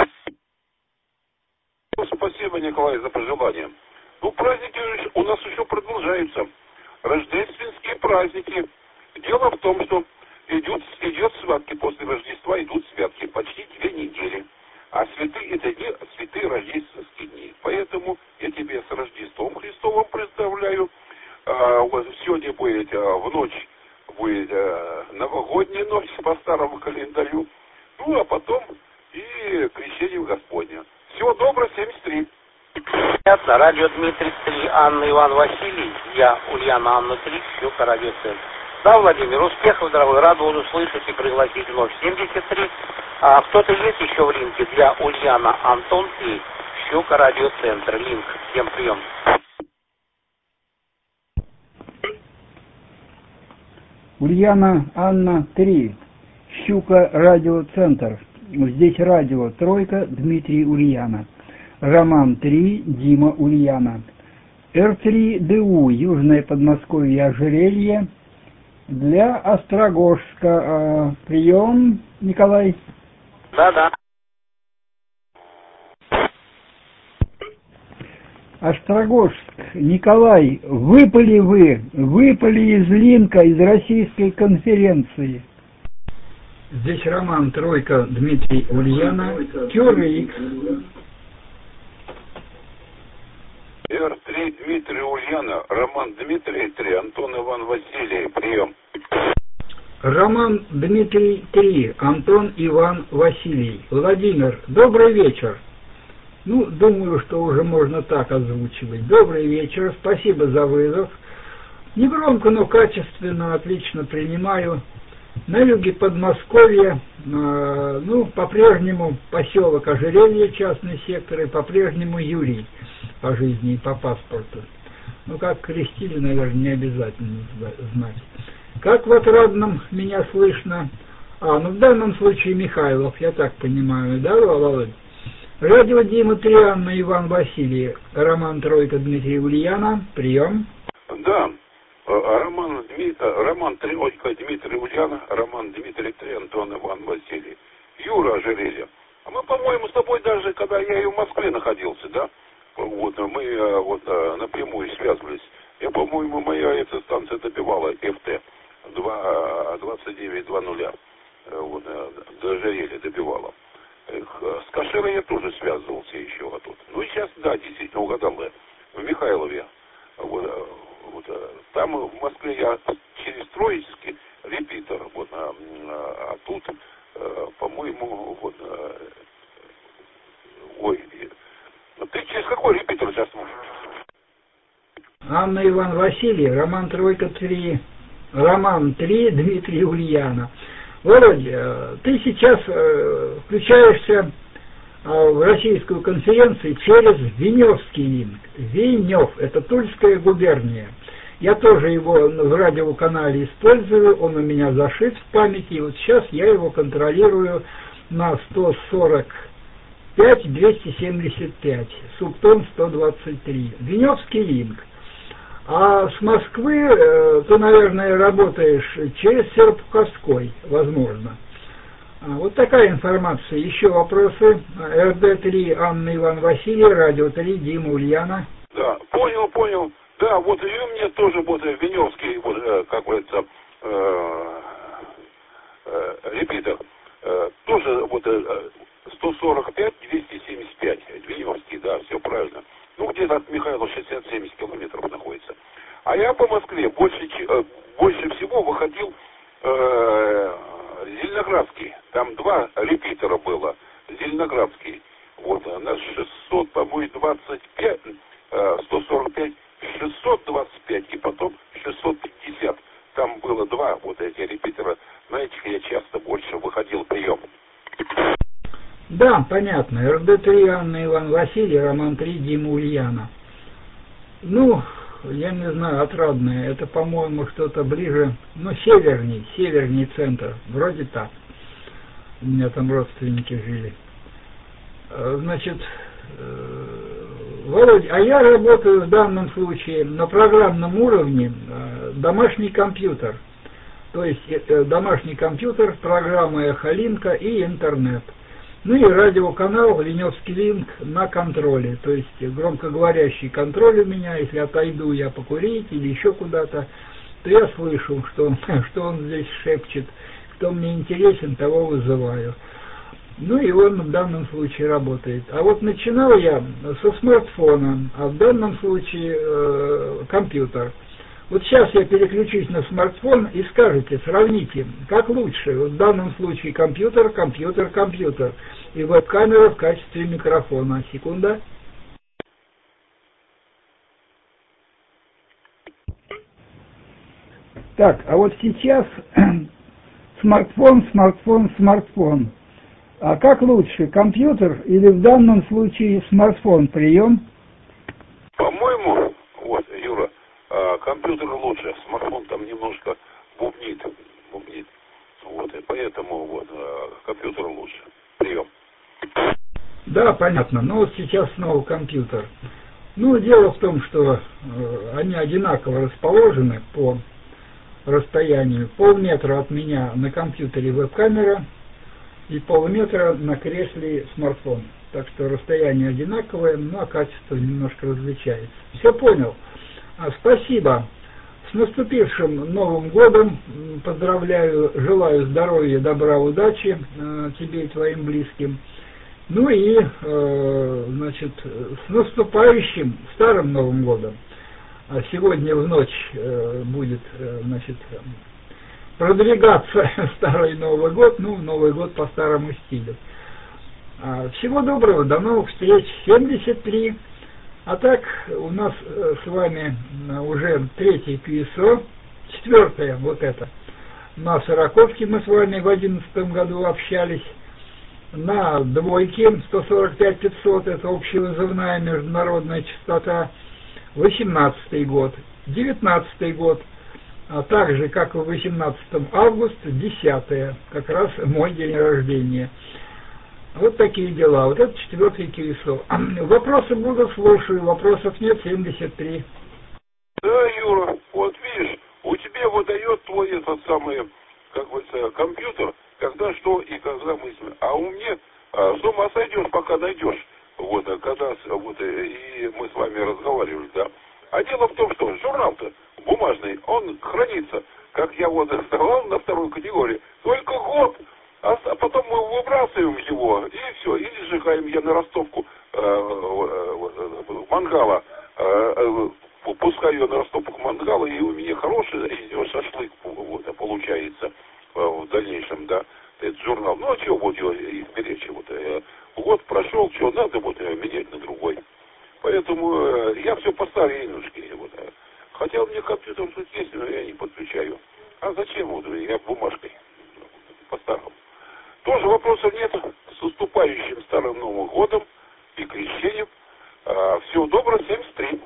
Спасибо, Николай, за пожелания. Ну, праздники у нас еще продолжаются. Рождественские праздники. Дело в том, что идет, идет святки, после Рождества идут святки. Почти две недели. А святые это дни, святые рождественские дни. Поэтому я тебе с Рождеством Христовым представляю. А, вот сегодня будет а, в ночь, будет а, новогодняя ночь по старому календарю. Ну, а потом и крещение Господня. Всего доброго, семьдесят три. Понятно. Радио Дмитрий три, Анна, Иван, Василий. Я Ульяна, Анна три, Щука, радиоцентр. Да, Владимир, успехов, дорогой. Рад буду услышать и пригласить вновь. семьдесят три. А кто-то есть еще в линке для Ульяна, Антон три, Щука, радиоцентр. Линк. Всем прием. Ульяна, Анна три, Щука, радиоцентр. Здесь радио Тройка, Дмитрий Ульяна. Роман три, Дима Ульяна. Р три ДУ, Южное Подмосковье, Ожерелье. Для Острогожска. Прием, Николай. Да-да. Острогожск. Николай, выпали вы, выпали из линка, из российской конференции. Здесь Роман Тройка, Дмитрий Ульяна. Кюрикс. Р три, Дмитрий Ульяна. Роман Дмитрий три, Антон Иван Василий. Прием. Роман Дмитрий три, Антон Иван Василий. Владимир, добрый вечер. Ну, думаю, что уже можно так озвучивать. Добрый вечер, спасибо за вызов. Негромко, но качественно, отлично принимаю. На юге Подмосковья, э, ну, по-прежнему поселок Ожерелье, частный сектор, и по-прежнему Юрий по жизни и по паспорту. Ну, как крестили, наверное, не обязательно знать. Как в Отрадном меня слышно? А, ну, в данном случае Михайлов, я так понимаю, да, Володь? Радио Дима три, Анна, Иван, Василий. Роман Тройка, Дмитрий Ульяна. Прием. Да. Роман, Дмитрий, Роман Тройка, Дмитрий Ульяна. Роман Дмитрий три, Антон Иван Василий. Юра, Ожерелье. А мы, по-моему, с тобой даже, когда я и в Москве находился, да? Вот мы вот напрямую связывались. Я, по-моему, моя эта станция добивала эф тэ двадцать девять двадцать. Вот, до Ожерелья добивала. С Каширой я тоже связывался еще вот тут. Ну и сейчас, да, действительно угадал я. В Михайлове. Вот, вот, там в Москве я через Троицкий репитер. Вот, а, а тут, по-моему, вот, ой, ты через какой репитер сейчас? Анна, Иван, Василий, Роман Тройка три, Роман три, Дмитрий Ульяна. Володя, ты сейчас э, включаешься э, в российскую конференцию через Веневский линк. Венев, это Тульская губерния. Я тоже его в радиоканале использую, он у меня зашит в памяти, и вот сейчас я его контролирую на сто сорок пять двести семьдесят пять, субтон сто двадцать три. Веневский линк. А с Москвы э, ты, наверное, работаешь через Серпуховской, возможно. А, вот такая информация. Еще вопросы? эр дэ три, Анна, Иван, Василий, Радио три, Дима, Ульяна. Да, понял, понял. Да, вот и у меня тоже вот Веневский, вот, э, как говорится, э, э, репитер. Э, тоже вот э, сто сорок пять двести семьдесят пять. Веневский, да, все правильно. Ну, где-то от Михайлова шестьдесят семьдесят километров находится. А я по Москве больше, больше всего пять, шестьсот двадцать пять и потом шестьсот пятьдесят. Там было два вот эти репетера. На этих я часто больше выходил прием. Да, понятно. эр дэ три Анна Иван Василий, Роман три Дима Ульяна. Ну, я не знаю, отрадное. Это, по-моему, что-то ближе, ну, северней, северней центр. Вроде так. У меня там родственники жили. Значит, Володя, а я работаю в данном случае на программном уровне домашний компьютер. То есть домашний компьютер, программа Эхолинка и интернет. Ну и радиоканал Леневский линк на контроле. То есть громкоговорящий контроль у меня. Если отойду я покурить или еще куда-то, то я слышу, что, что он здесь шепчет. Кто мне интересен, того вызываю. Ну и он в данном случае работает. А вот начинал я со смартфона, а в данном случае э, компьютер. Вот сейчас я переключусь на смартфон и скажете, сравните, как лучше. Вот в данном случае компьютер, компьютер, компьютер. И веб-камера в качестве микрофона. Секунда. Так, а вот сейчас смартфон, смартфон, смартфон. А как лучше, компьютер или в данном случае смартфон прием? По-моему, вот, Юра, компьютер лучше, смартфон там немножко бубнит, бубнит. Вот, и поэтому вот, компьютер лучше. Прием. Да, понятно. Но вот сейчас снова компьютер. Ну, дело в том, что э, они одинаково расположены по расстоянию. Полметра от меня на компьютере веб-камера и полметра на кресле смартфон. Так что расстояние одинаковое, но качество немножко различается. Все понял. А, спасибо. С наступившим Новым годом. Поздравляю, желаю здоровья, добра, удачи э, тебе и твоим близким. Ну и, э, значит, с наступающим Старым Новым годом. А сегодня в ночь э, будет, э, значит, продвигаться Старый Новый год, ну, Новый год по старому стилю. А, всего доброго, до новых встреч. семьдесят три. А так, у нас э, с вами уже третий кью эс о, четвертое вот это. На Сороковке мы с вами в одиннадцатом году общались. На двойке сто сорок пять пятьсот, это общевызывная международная частота, восемнадцатый год, девятнадцатый год, а также, как в восемнадцатом августа, десятое, как раз мой день рождения. Вот такие дела. Вот это четвертый кью эс о. Вопросы будут, слушаю. Вопросов нет, семьдесят три. Да, Юра, вот видишь, у тебя выдает твой этот самый, как говорится, компьютер, когда что и когда мысль. А у меня а, с ума сойдешь, пока найдешь. Вот, а когда вот, и мы с вами разговаривали, да. А дело в том, что журнал-то бумажный, он хранится, как я вот сказал, на второй категории, только год. А потом мы выбрасываем его, и все, или сжигаем я на ростовку э, э, мангала, э, э, пускаю ее на ростовку мангала, и у меня хороший из него шашлык вот, получается э, в дальнейшем, да, этот журнал. Ну, а чего вот его изберечь? Вот, э, год прошел, что надо, вот, менять на другой. Поэтому э, я все по старинушке. Вот, э. Хотя у меня компьютер тут есть, но я не подключаю. А зачем? Вот, я бумажкой по-старому. Тоже вопросов нет. С наступающим Старым Новым годом и крещением. А, всего доброго, семьдесят три.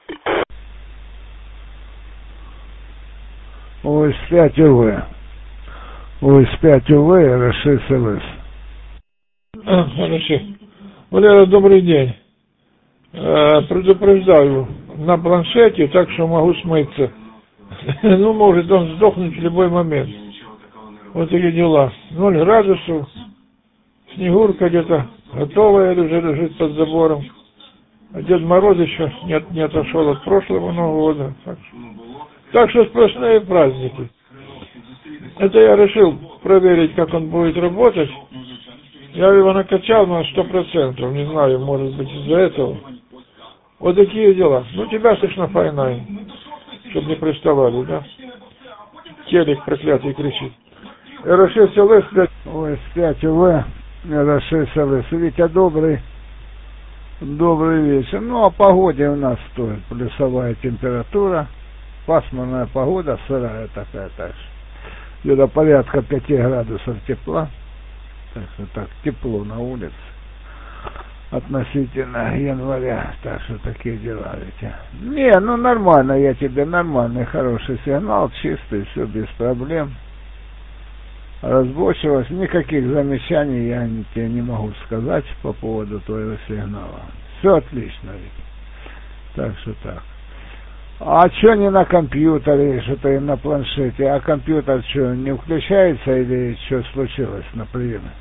Ось пять ОВ. Ось пять ОВ, эр шесть эл эс. А, хорошо. Валера, добрый день. А, предупреждаю, на планшете, так что могу смыться. Ну, может он сдохнуть в любой момент. Вот такие дела. Ноль градусов. Снегурка где-то готовая уже лежит под забором. А Дед Мороз еще не, не отошел от прошлого Нового года. Так что, так что сплошные праздники. Это я решил проверить, как он будет работать. Я его накачал на сто процентов. Не знаю, может быть из-за этого. Вот такие дела. Ну, тебя слышно файнай. Чтобы не приставали, да? Телек проклятый кричит. эр шесть эл эс, ой, пять ОВ, эр шесть эл эс. Витя добрый. Добрый вечер. Ну, о погоде у нас стоит плюсовая температура, пасмурная погода, сырая такая, так что где-то порядка пяти градусов тепла, так что так тепло на улице относительно января, так что такие дела ведь. Не, ну нормально, я тебе нормальный, хороший сигнал, чистый, все без проблем. Разбочилось, никаких замечаний я не, тебе не могу сказать по поводу твоего сигнала. Все отлично ведь. Так что так. А что не на компьютере, что-то и на планшете? А компьютер что, не включается или что случилось на приеме?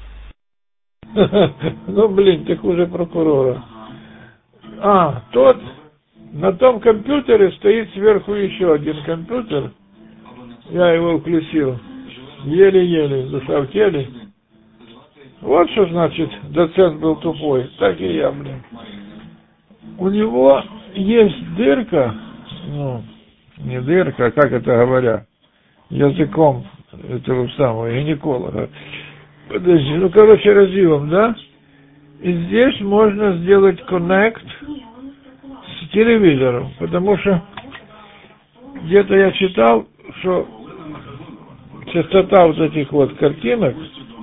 Ну, блин, ты хуже прокурора. А, тот, на том компьютере стоит сверху еще один компьютер. Я его включил. Еле-еле засовтели. Вот что значит, доцент был тупой. Так и я, блин. У него есть дырка, ну, не дырка, как это говорят, языком этого самого гинеколога. Подожди, ну, короче, разъем, да? И здесь можно сделать коннект с телевизором, потому что где-то я читал, что частота вот этих вот картинок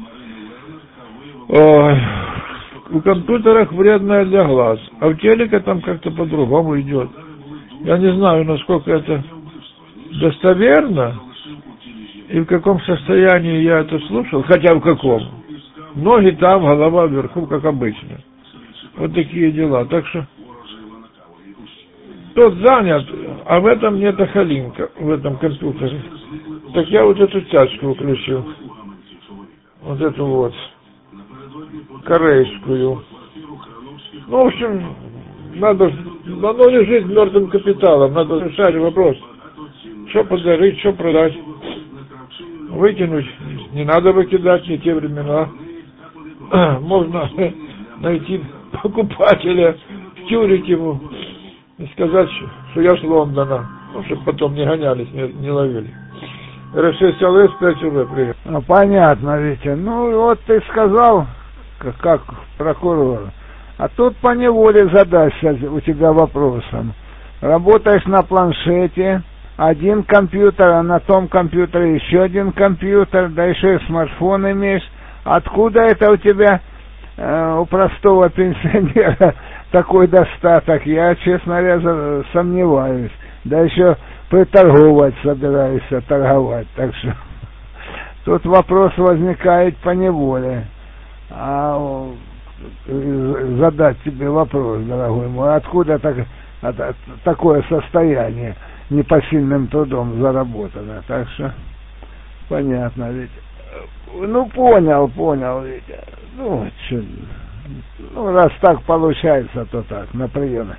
ой, у компьютерах вредная для глаз, а в телеке там как-то по-другому идет. Я не знаю, насколько это достоверно и в каком состоянии я это слушал, хотя в каком. Ноги там, голова вверху, как обычно. Вот такие дела. Так что тот занят, а в этом нет охалинка, в этом компьютере. Так я вот эту тяжку включил. Вот эту вот. Корейскую. Ну, в общем, надо, оно лежит мертвым капиталом, надо решать вопрос, что подарить, что продать. Выкинуть, не надо выкидать, не те времена. Можно найти покупателя, втюрить ему и сказать, что я с Лондона, ну, чтобы потом не гонялись, не, не ловили. эр шесть эл эс пять эл привет. Ну, понятно, Витя. Ну, вот ты сказал, как, как прокурор. А тут по неволе задача у тебя вопросом. Работаешь на планшете, один компьютер, а на том компьютере еще один компьютер, да еще и смартфон имеешь. Откуда это у тебя, э, у простого пенсионера, такой достаток? Я, честно говоря, сомневаюсь. Да еще приторговать собираешься, торговать. Так что тут вопрос возникает по неволе. А задать тебе вопрос, дорогой мой, откуда так, от, такое состояние непосильным трудом заработано? Так что понятно, ведь. Ну, понял, понял, ведь. Ну, чё, ну, раз так получается, то так, на приеме.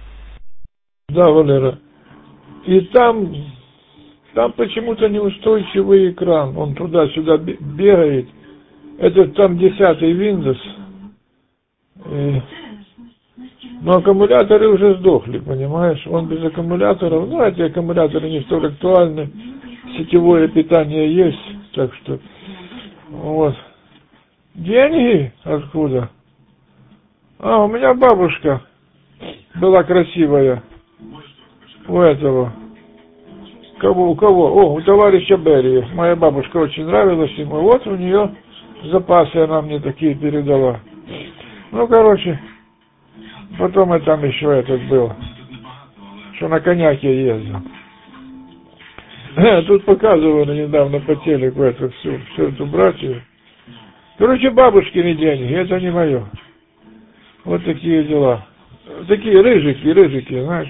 Да, Валера. И там, там почему-то неустойчивый экран, он туда-сюда бегает. Это там десятый Windows. И... Но аккумуляторы уже сдохли, понимаешь? Он без аккумуляторов, ну, эти аккумуляторы не столь актуальны. Сетевое питание есть, так что... Вот. Деньги? Откуда? А, у меня бабушка была красивая. У этого. Кого, у кого? О, у товарища Берии. Моя бабушка очень нравилась ему. Вот у нее запасы она мне такие передала. Ну, короче, потом и там еще этот был, что на коняке ездил. Тут показывали недавно по телеку эту всю, всю эту братью. Короче, бабушкины деньги, это не мое. Вот такие дела. Такие рыжики, рыжики, знаешь.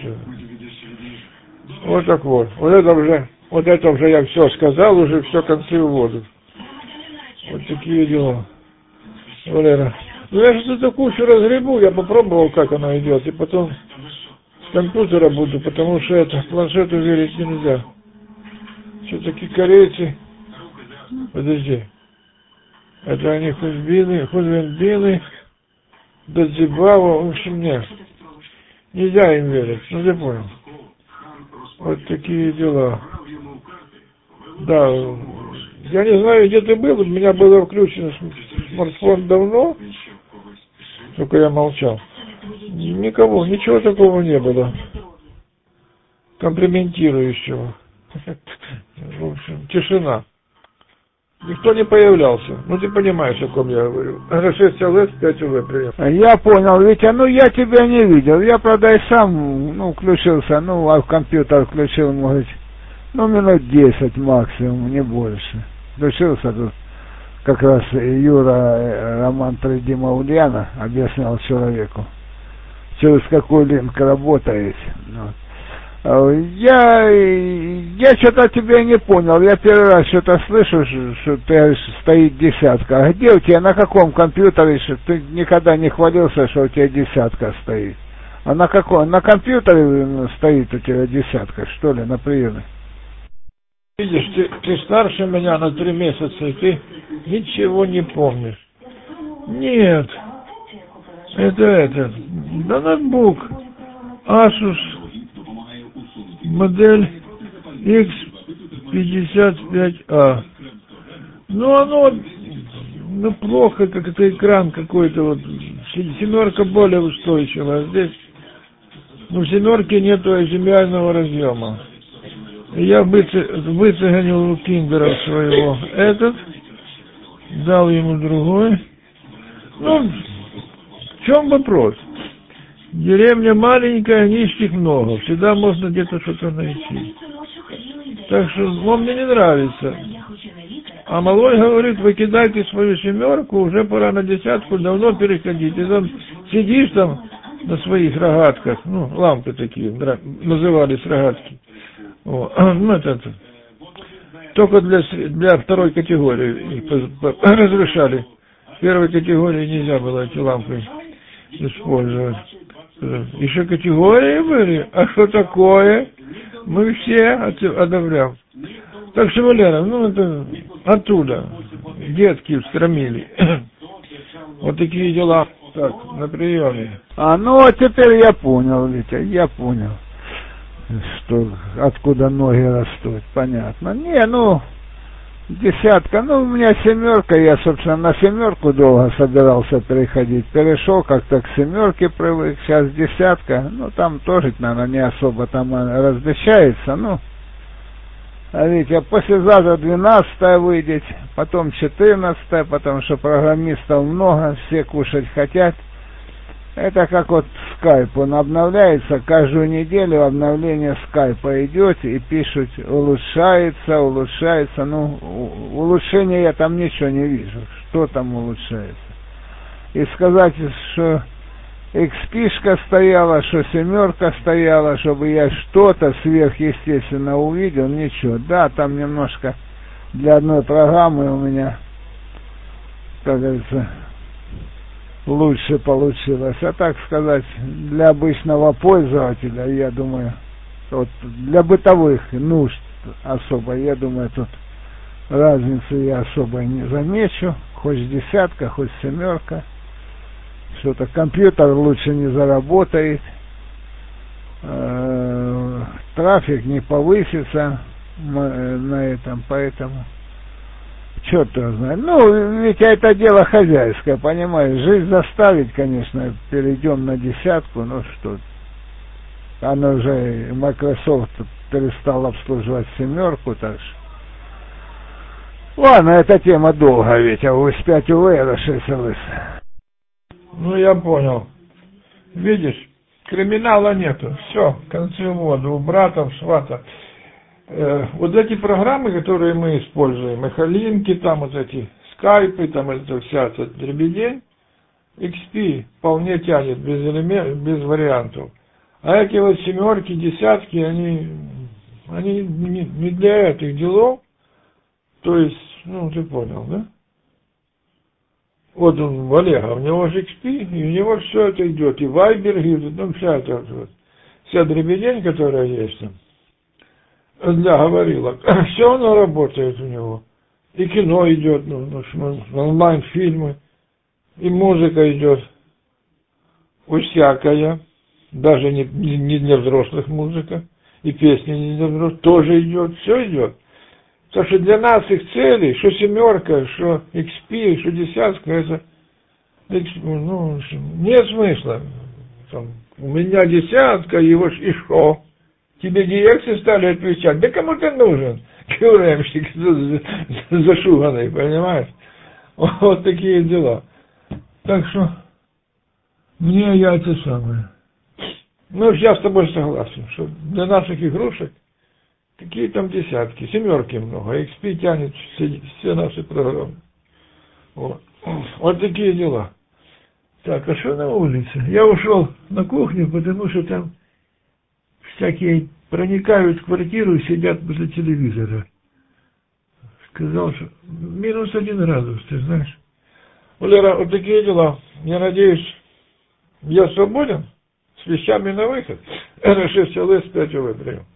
Вот так вот. Вот это уже, вот это уже я все сказал, уже все концы в воду. Вот такие дела. Валера. Ну я же эту кучу разгребу, я попробовал, как она идет, и потом с компьютера буду, потому что это планшету верить нельзя. Все-таки корейцы, подожди, это они Хузбины, Хузбины, Дадзибава, в общем, нет, нельзя им верить, ну ты понял. Вот такие дела. Да, я не знаю, где ты был, у меня было включено смартфон давно, только я молчал. Никого, ничего такого не было. Комплиментирующего. В общем, тишина. Никто не появлялся. Ну, ты понимаешь, о ком я говорю. шесть эл эс, пять эл эс принял. Я понял, Витя, ну я тебя не видел. Я, правда, и сам, ну, включился, ну, а в компьютер включил, может, ну, минут десять максимум, не больше. Включился тут. Как раз Юра, Роман три Дима Ульяна объяснял человеку, через какой линк работает. Я, я что-то тебя не понял. Я первый раз что-то слышу, что ты говоришь, стоит десятка. А где у тебя, на каком компьютере? Что ты никогда не хвалился, что у тебя десятка стоит. А на каком? На компьютере стоит у тебя десятка, что ли, на приеме? Видишь, ты, ты старше меня на три месяца, и ты ничего не помнишь. Нет. Это этот. Да ноутбук. Asus. Модель икс пятьдесят пять а. Ну, оно, ну, плохо, как это экран какой-то, вот, семерка более устойчивая. Здесь, ну, в семерке нету эйч ди эм ай-ного разъема. Я выцеганил у Киндера своего этот, дал ему другой. Ну, в чем вопрос? Деревня маленькая, нищих много. Всегда можно где-то что-то найти. Так что он мне не нравится. А малой говорит, выкидайте свою семерку, уже пора на десятку, давно переходить. И там сидишь там на своих рогатках, ну, лампы такие, назывались рогатки. О, ну, это, это, только для, для второй категории разрешали. В первой категории нельзя было эти лампы использовать. Еще категории были, а что такое? Мы все одобряем. Так что, Валера, ну это оттуда детки устромили. Вот такие дела. Так, на приеме. А, ну а теперь я понял, Витя, я понял, что откуда ноги растут, понятно. Не, ну, десятка, ну, у меня семерка, я, собственно, на семерку долго собирался переходить, перешел как-то к семерке привык, сейчас десятка, ну, там тоже, наверное, не особо там различается, ну, а видите, послезавтра двенадцатая выйдет, потом четырнадцатая, потому что программистов много, все кушать хотят. Это как вот скайп, он обновляется, каждую неделю обновление скайпа идет и пишут, улучшается, улучшается, ну, улучшения я там ничего не вижу, что там улучшается. И сказать, что икс пи-шка стояла, что семерка стояла, чтобы я что-то сверхъестественно увидел, ничего. Да, там немножко для одной программы у меня, как говорится, лучше получилось. А так сказать, для обычного пользователя, я думаю, вот для бытовых нужд особо, я думаю, тут разницы я особо не замечу. Хоть десятка, хоть семерка. Что-то компьютер лучше не заработает. Э-э- трафик не повысится на этом, поэтому... Черт его знает. Ну, ведь это дело хозяйское, понимаешь. Жизнь заставить, конечно, перейдем на десятку, ну что. Она уже, Microsoft перестал обслуживать семерку, так что. Ладно, эта тема долго, ведь, а у эс пять у вэ шесть эл эс. Ну, я понял. Видишь, криминала нету. Все, концы в воду. У братов, свата. Э, вот эти программы, которые мы используем, эхолинки, там вот эти скайпы, там это вся эта дребедень, икс пи вполне тянет без элементов, без вариантов. А эти вот семерки, десятки, они, они не, не для этих делов. То есть, ну, ты понял, да? Вот он, Валера, у него же икс пи, и у него все это идет, и Viber, и ну, вся эта вот, вся дребедень, которая есть там, для говорилок, все оно работает у него. И кино идет, ну, ну, онлайн-фильмы, и музыка идет, всякая, даже не, не для взрослых музыка, и песни не для взрослых, тоже идет, все идет. Потому что для нас их цели, что семерка, что икс пи, что десятка, это ну, нет смысла. там, у меня десятка, его ж и шо? Тебе дирекции стали отвечать, да кому ты нужен? Кюремщик зашуганный, понимаешь? Вот такие дела. Так что, мне я это самое. Ну, я с тобой согласен, что для наших игрушек какие там десятки, семерки много, икс пи тянет все, все наши программы. Вот. Вот такие дела. Так, а что на улице? Я ушел на кухню, потому что там всякие проникают в квартиру и сидят возле телевизора. Сказал, что минус один градус, ты знаешь. Валера, вот такие дела. Я надеюсь, я свободен, с вещами на выход. эр шесть эл эс пять ОВ прием.